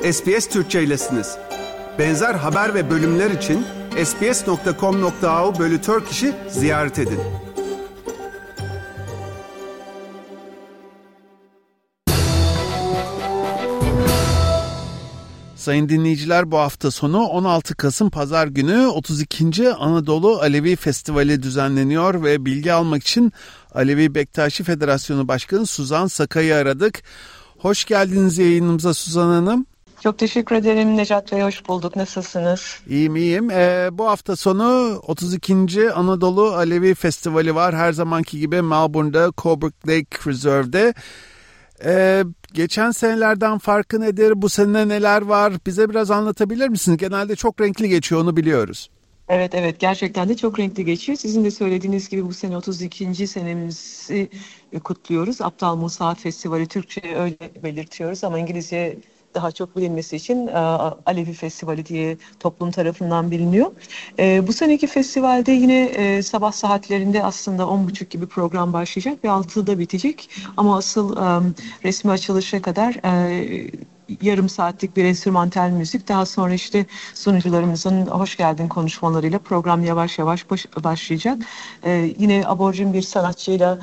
SBS Türkçe'ylesiniz. Benzer haber ve bölümler için sbs.com.au/Turkish'i ziyaret edin. Sayın dinleyiciler, bu hafta sonu 16 Kasım Pazar günü 32. Anadolu Alevi Festivali düzenleniyor ve bilgi almak için Alevi Bektaşi Federasyonu Başkanı Suzan Sakay'ı aradık. Hoş geldiniz yayınımıza Suzan Hanım. Çok teşekkür ederim Necat Bey, hoş bulduk. Nasılsınız? İyiyim. Bu hafta sonu 32. Anadolu Alevi Festivali var. Her zamanki gibi Melbourne'da Coburg Lake Reserve'de. Geçen senelerden farkı nedir? Bu sene neler var? Bize biraz anlatabilir misiniz? Genelde çok renkli geçiyor, onu biliyoruz. Evet, gerçekten de çok renkli geçiyor. Sizin de söylediğiniz gibi bu sene 32. senemizi kutluyoruz. Aptal Musa Festivali, Türkçe öyle belirtiyoruz ama İngilizce daha çok bilinmesi için Alevi Festivali diye toplum tarafından biliniyor. Bu seneki festivalde yine sabah saatlerinde aslında 10.30 gibi program başlayacak ve 6'da bitecek. Ama asıl resmi açılışa kadar yarım saatlik bir enstrümantal müzik. Daha sonra işte sunucularımızın hoş geldin konuşmalarıyla program yavaş yavaş başlayacak. Yine aborjin bir sanatçıyla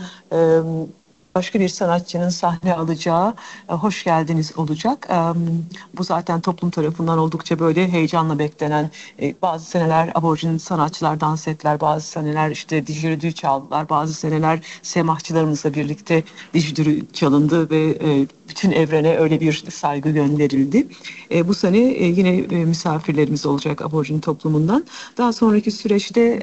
başka bir sanatçının sahne alacağı hoş geldiniz olacak. Bu zaten toplum tarafından oldukça böyle heyecanla beklenen, bazı seneler aborjin sanatçılar dans ettiler, bazı seneler işte didgeridoo çaldılar, bazı seneler semahçılarımızla birlikte didgeridoo çalındı ve bütün evrene öyle bir saygı gönderildi. Bu sene yine misafirlerimiz olacak aborjin toplumundan. Daha sonraki süreçte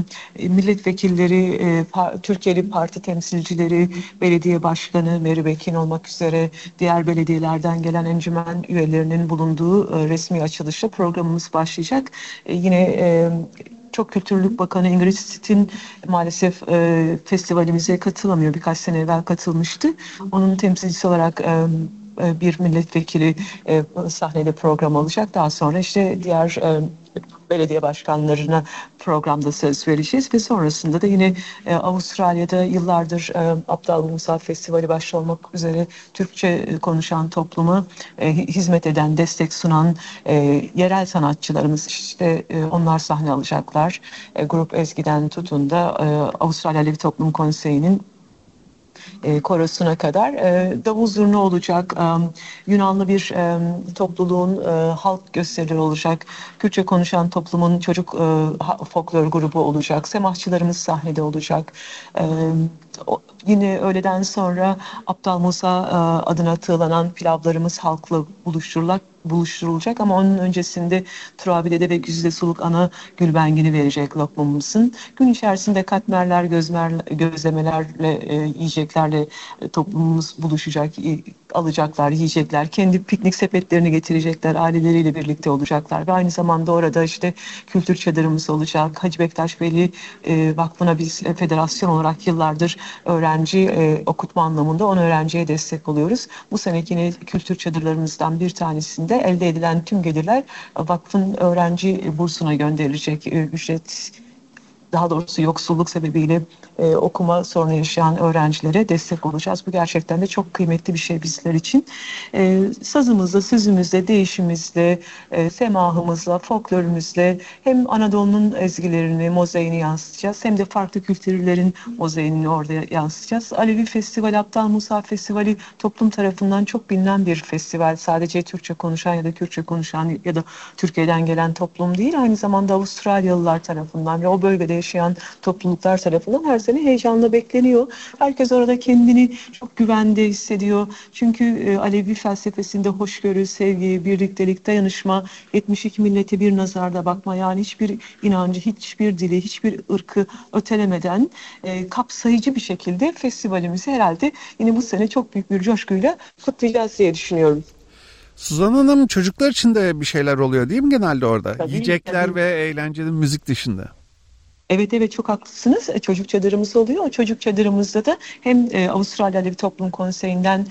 milletvekilleri, Türkiye'li parti temsilcileri, belediye başkanı Meri Bekin olmak üzere diğer belediyelerden gelen encümen üyelerinin bulunduğu resmi açılışla programımız başlayacak. Yine çok Kültürlük Bakanı Ingrid Stitt'in maalesef festivalimize katılamıyor. Birkaç sene evvel katılmıştı. Onun temsilcisi olarak bir milletvekili sahnede program alacak. Daha sonra işte diğer belediye başkanlarına programda söz vereceğiz ve sonrasında da yine Avustralya'da yıllardır Aptal Musa Festivali başta olmak üzere Türkçe konuşan topluma hizmet eden, destek sunan yerel sanatçılarımız işte onlar sahne alacaklar. Grup Ezgi'den tutun da Avustralya Alevi Toplum Konseyi'nin korosuna kadar davul zurna olacak, Yunanlı bir topluluğun halk gösterileri olacak, Kürtçe konuşan toplumun çocuk folklor grubu olacak, semahçılarımız sahnede olacak. Yine öğleden sonra Aptal Musa adına tığlanan pilavlarımız halkla buluşturulacak ama onun öncesinde Turabide'de ve Güzide Suluk ana gülbengini verecek lokmamızın. Gün içerisinde katmerler, gözlemelerle, yiyeceklerle toplumumuz buluşacak, alacaklar, yiyecekler. Kendi piknik sepetlerini getirecekler, aileleriyle birlikte olacaklar ve aynı zamanda orada işte kültür çadırımız olacak. Hacı Bektaş Veli Vakfı'na biz federasyon olarak yıllardır öğrenci okutma anlamında 10 öğrenciye destek oluyoruz. Bu seneki yine kültür çadırlarımızdan bir tanesinde elde edilen tüm gelirler vakfın öğrenci bursuna gönderilecek. Ücret, daha doğrusu yoksulluk sebebiyle okuma sorunu yaşayan öğrencilere destek olacağız. Bu gerçekten de çok kıymetli bir şey bizler için. Sazımızla, sözümüzle, değişimizle, semahımızla, folklorumuzla hem Anadolu'nun ezgilerini, mozaiğini yansıtacağız hem de farklı kültürlerin mozaiğini orada yansıtacağız. Alevi Festivali, Aptal Musa Festivali toplum tarafından çok bilinen bir festival. Sadece Türkçe konuşan ya da Kürtçe konuşan ya da Türkiye'den gelen toplum değil, aynı zamanda Avustralyalılar tarafından ve o bölgede yaşayan topluluklar tarafından her sene heyecanla bekleniyor. Herkes orada kendini çok güvende hissediyor. Çünkü Alevi felsefesinde hoşgörü, sevgi, birliktelik, dayanışma, 72 millete bir nazarda bakma, yani hiçbir inancı, hiçbir dili, hiçbir ırkı ötelemeden kapsayıcı bir şekilde festivalimizi herhalde yine bu sene çok büyük bir coşkuyla kutlayacağız diye düşünüyorum. Suzan Hanım, çocuklar için de bir şeyler oluyor değil mi genelde orada? Tabii, Yiyecekler tabii. ve eğlenceli müzik dışında. Evet, çok haklısınız. Çocuk çadırımız oluyor. O çocuk çadırımızda da hem Avustralya Alevi Toplum Konseyi'nden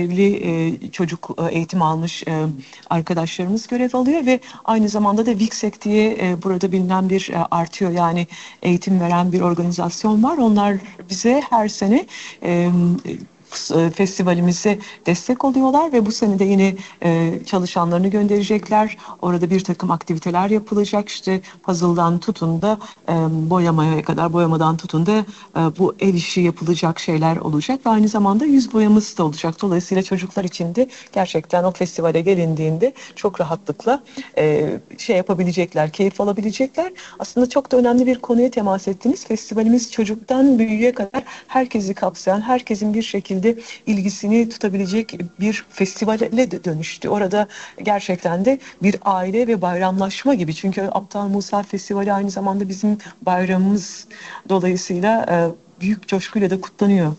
görevli çocuk eğitim almış arkadaşlarımız görev alıyor ve aynı zamanda da VIXEK diye burada bilinen bir artıyor, yani eğitim veren bir organizasyon var. Onlar bize her sene festivalimize destek oluyorlar ve bu sene de yine çalışanlarını gönderecekler. Orada bir takım aktiviteler yapılacak. İşte puzzle'dan tutun da boyamaya kadar, boyamadan tutun da bu el işi yapılacak şeyler olacak. Ve aynı zamanda yüz boyaması da olacak. Dolayısıyla çocuklar için de gerçekten o festivale gelindiğinde çok rahatlıkla şey yapabilecekler, keyif alabilecekler. Aslında çok da önemli bir konuya temas ettiniz. Festivalimiz çocuktan büyüğe kadar herkesi kapsayan, herkesin bir şekilde ilgisini tutabilecek bir festivale dönüştü. Orada gerçekten de bir aile ve bayramlaşma gibi. Çünkü Aptal Musa Festivali aynı zamanda bizim bayramımız. Dolayısıyla büyük coşkuyla da kutlanıyor.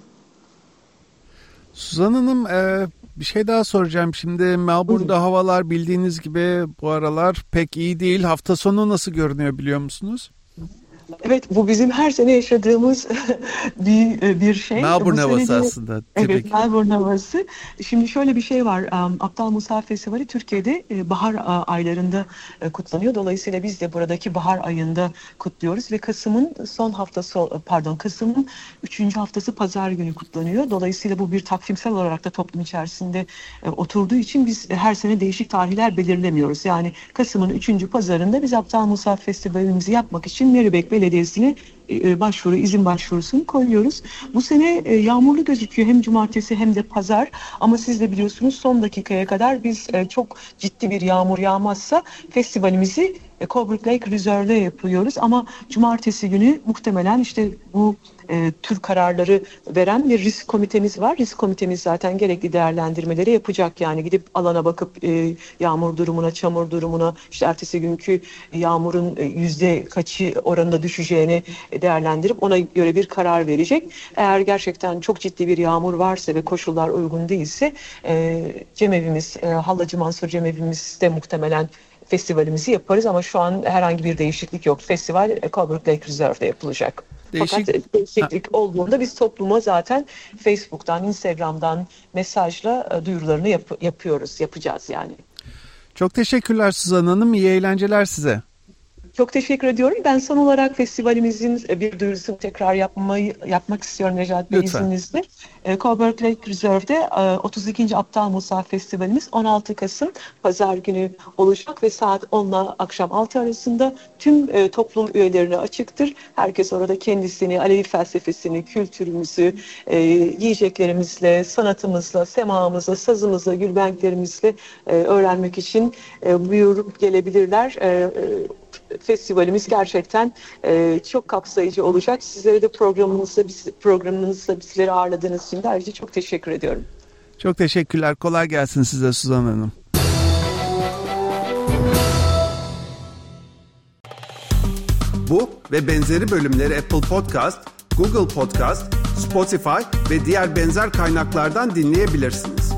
Suzan Hanım, bir şey daha soracağım. Şimdi Melbourne'da havalar bildiğiniz gibi bu aralar pek iyi değil. Hafta sonu nasıl görünüyor biliyor musunuz? Evet, bu bizim her sene yaşadığımız bir şey. Melbourne havası aslında. Evet, Melbourne havası. Şimdi şöyle bir şey var. Aptal Musa Festivali Türkiye'de bahar aylarında kutlanıyor. Dolayısıyla biz de buradaki bahar ayında kutluyoruz ve Kasım'ın Kasım'ın 3. haftası pazar günü kutlanıyor. Dolayısıyla bu bir takvimsel olarak da toplum içerisinde oturduğu için biz her sene değişik tarihler belirlemiyoruz. Yani Kasım'ın 3. pazarında biz Aptal Musa Festivalimizi yapmak için Meribek Belediyesi'ne izin başvurusunu koyuyoruz. Bu sene yağmurlu gözüküyor hem cumartesi hem de pazar, ama siz de biliyorsunuz son dakikaya kadar biz çok ciddi bir yağmur yağmazsa festivalimizi Coburg Lake Reserve'de yapıyoruz, ama cumartesi günü muhtemelen işte bu tür kararları veren bir risk komitemiz var. Risk komitemiz zaten gerekli değerlendirmeleri yapacak. Yani gidip alana bakıp yağmur durumuna, çamur durumuna, işte ertesi günkü yağmurun yüzde kaçı oranında düşeceğini değerlendirip ona göre bir karar verecek. Eğer gerçekten çok ciddi bir yağmur varsa ve koşullar uygun değilse cemevimiz, Hallacı Mansur Cemevimizde muhtemelen festivalimizi yaparız, ama şu an herhangi bir değişiklik yok. Festival Coburg Lake Reserve'de yapılacak. Fakat değişiklik olduğunda biz topluma zaten Facebook'tan, Instagram'dan mesajla duyurularını yapacağız yani. Çok teşekkürler Suzan Hanım. İyi eğlenceler size. Çok teşekkür ediyorum. Ben son olarak festivalimizin bir duyurusunu tekrar yapmak istiyorum Necat Bey, izninizle. Coburg Lake Reserve'de 32. Aptal Musa Festivalimiz 16 Kasım Pazar günü olacak ve saat 10 ile akşam 6 arasında tüm toplum üyelerine açıktır. Herkes orada kendisini, Alevi felsefesini, kültürümüzü, yiyeceklerimizle, sanatımızla, semağımızla, sazımızla, gülbenklerimizle öğrenmek için buyurup gelebilirler. Festivalimiz gerçekten çok kapsayıcı olacak. Sizlere de programınızda bizleri ağırladığınız için de ayrıca çok teşekkür ediyorum. Çok teşekkürler. Kolay gelsin size Suzan Hanım. Bu ve benzeri bölümleri Apple Podcast, Google Podcast, Spotify ve diğer benzer kaynaklardan dinleyebilirsiniz.